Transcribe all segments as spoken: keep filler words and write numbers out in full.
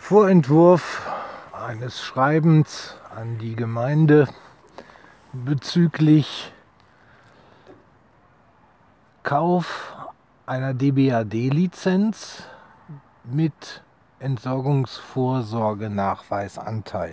Vorentwurf eines Schreibens an die Gemeinde bezüglich Kauf einer D B A D-Lizenz mit Entsorgungsvorsorgenachweisanteil.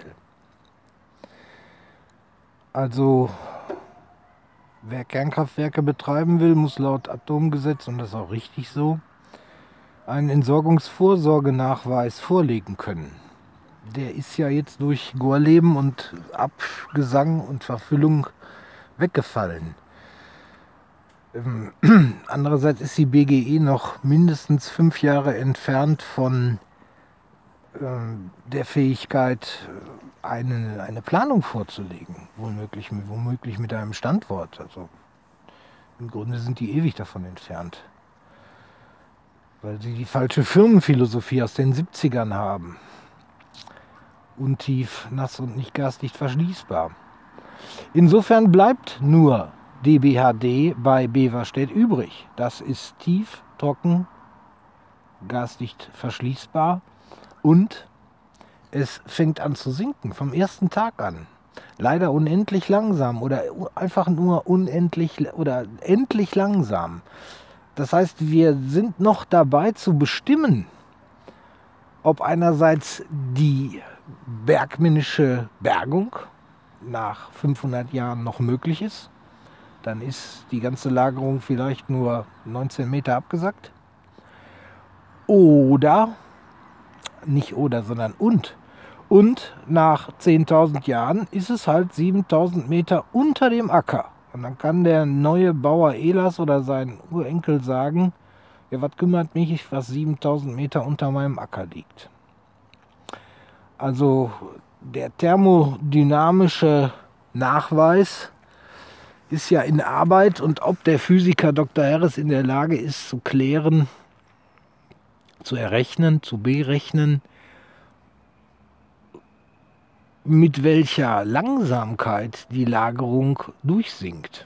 Also wer Kernkraftwerke betreiben will, muss laut Atomgesetz, und das ist auch richtig so, einen Entsorgungsvorsorgenachweis vorlegen können. Der ist ja jetzt durch Gorleben und Abgesang und Verfüllung weggefallen. Ähm, andererseits ist die B G E noch mindestens fünf Jahre entfernt von ähm, der Fähigkeit, eine, eine Planung vorzulegen, womöglich, womöglich mit einem Standort. Also im Grunde sind die ewig davon entfernt, weil sie die falsche Firmenphilosophie aus den siebzigern haben. Untief, nass und nicht gasdicht verschließbar. Insofern bleibt nur D B H D bei Beverstedt übrig. Das ist tief, trocken, gasdicht verschließbar und es fängt an zu sinken vom ersten Tag an. Leider unendlich langsam oder einfach nur unendlich oder endlich langsam. Das heißt, wir sind noch dabei zu bestimmen, ob einerseits die bergmännische Bergung nach fünfhundert Jahren noch möglich ist. Dann ist die ganze Lagerung vielleicht nur neunzehn Meter abgesackt. Oder, nicht oder, sondern und. Und nach zehntausend Jahren ist es halt siebentausend Meter unter dem Acker. Und dann kann der neue Bauer Elas oder sein Urenkel sagen, ja, was kümmert mich, was siebentausend Meter unter meinem Acker liegt. Also der thermodynamische Nachweis ist ja in Arbeit, und ob der Physiker Doktor Harris in der Lage ist zu klären, zu errechnen, zu berechnen, mit welcher Langsamkeit die Lagerung durchsinkt.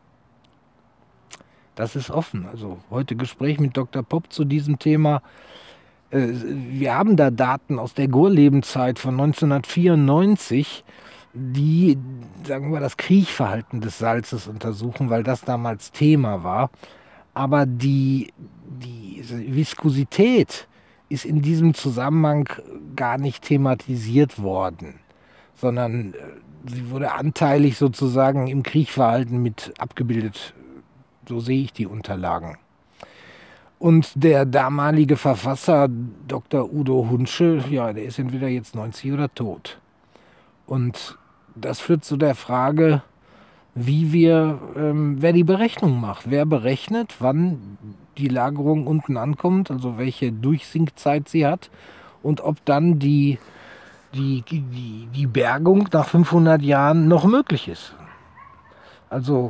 Das ist offen. Also heute Gespräch mit Doktor Popp zu diesem Thema. Wir haben da Daten aus der Gorlebenzeit von neunzehnhundertvierundneunzig, die, sagen wir, das Kriechverhalten des Salzes untersuchen, weil das damals Thema war. Aber die, die Viskosität ist in diesem Zusammenhang gar nicht thematisiert worden, sondern sie wurde anteilig sozusagen im Kriechverhalten mit abgebildet. So sehe ich die Unterlagen. Und der damalige Verfasser, Doktor Udo Hunsche, ja, der ist entweder jetzt neunzig oder tot. Und das führt zu der Frage, wie wir, ähm, wer die Berechnung macht. Wer berechnet, wann die Lagerung unten ankommt, also welche Durchsinkzeit sie hat und ob dann die, die, die, die Bergung nach fünfhundert Jahren noch möglich ist. Also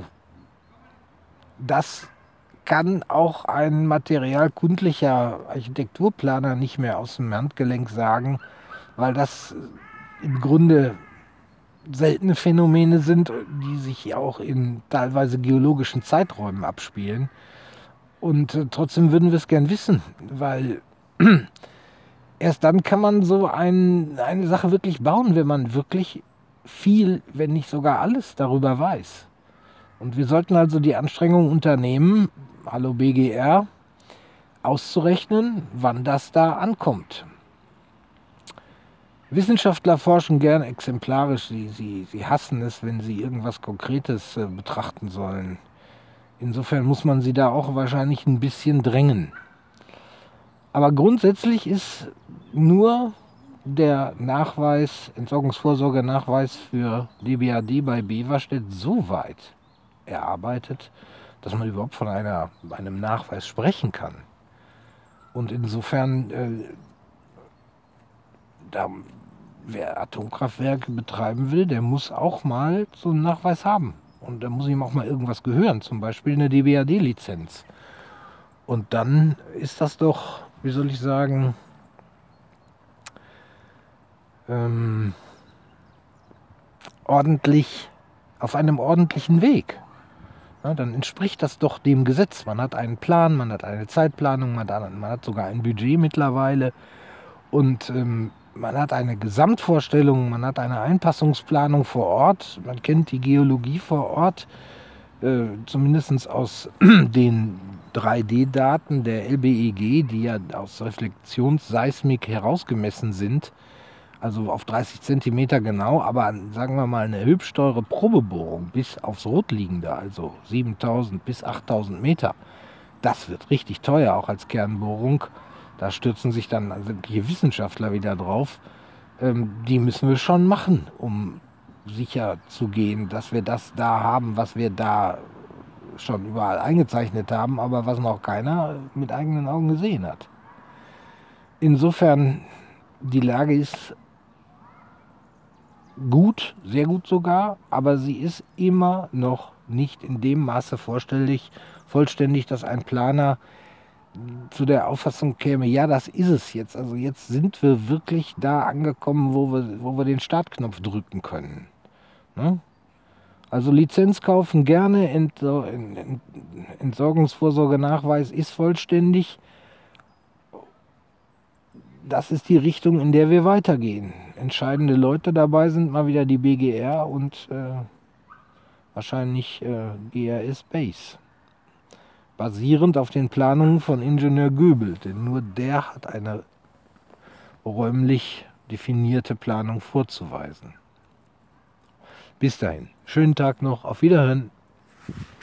das kann auch ein materialkundlicher Architekturplaner nicht mehr aus dem Handgelenk sagen, weil das im Grunde seltene Phänomene sind, die sich auch in teilweise geologischen Zeiträumen abspielen. Und äh, trotzdem würden wir es gern wissen, weil erst dann kann man so ein, eine Sache wirklich bauen, wenn man wirklich viel, wenn nicht sogar alles darüber weiß. Und wir sollten also die Anstrengung unternehmen, hallo B G R, auszurechnen, wann das da ankommt. Wissenschaftler forschen gern exemplarisch, sie, sie, sie hassen es, wenn sie irgendwas Konkretes äh, betrachten sollen. Insofern muss man sie da auch wahrscheinlich ein bisschen drängen. Aber grundsätzlich ist nur der Nachweis, Entsorgungsvorsorgenachweis für D B A D bei Beverstedt so weit erarbeitet, dass man überhaupt von einer, einem Nachweis sprechen kann. Und insofern, äh, da, wer Atomkraftwerke betreiben will, der muss auch mal so einen Nachweis haben. Und da muss ihm auch mal irgendwas gehören, zum Beispiel eine D B A D-Lizenz. Und dann ist das doch, wie soll ich sagen, ähm, ordentlich, auf einem ordentlichen Weg. Ja, dann entspricht das doch dem Gesetz. Man hat einen Plan, man hat eine Zeitplanung, man hat, man hat sogar ein Budget mittlerweile. Und ähm, man hat eine Gesamtvorstellung, man hat eine Einpassungsplanung vor Ort, man kennt die Geologie vor Ort, äh, zumindest aus den drei D-Daten der L B E G, die ja aus Reflexionsseismik herausgemessen sind, also auf dreißig Zentimeter genau, aber sagen wir mal eine hübsch teure Probebohrung bis aufs Rotliegende, also siebentausend bis achttausend Meter, das wird richtig teuer, auch als Kernbohrung. Da stürzen sich dann sämtliche Wissenschaftler wieder drauf. Ähm, die müssen wir schon machen, um sicher zu gehen, dass wir das da haben, was wir da schon überall eingezeichnet haben, aber was noch keiner mit eigenen Augen gesehen hat. Insofern, die Lage ist gut, sehr gut sogar, aber sie ist immer noch nicht in dem Maße vollständig, vollständig, dass ein Planer zu der Auffassung käme, ja, das ist es jetzt. Also jetzt sind wir wirklich da angekommen, wo wir, wo wir den Startknopf drücken können. Ne? Also Lizenz kaufen gerne, Entsor Entsorgungsvorsorgenachweis ist vollständig. Das ist die Richtung, in der wir weitergehen. Entscheidende Leute dabei sind mal wieder die B G R und äh, wahrscheinlich äh, G R S Base. Basierend auf den Planungen von Ingenieur Göbel, denn nur der hat eine räumlich definierte Planung vorzuweisen. Bis dahin, schönen Tag noch, auf Wiederhören.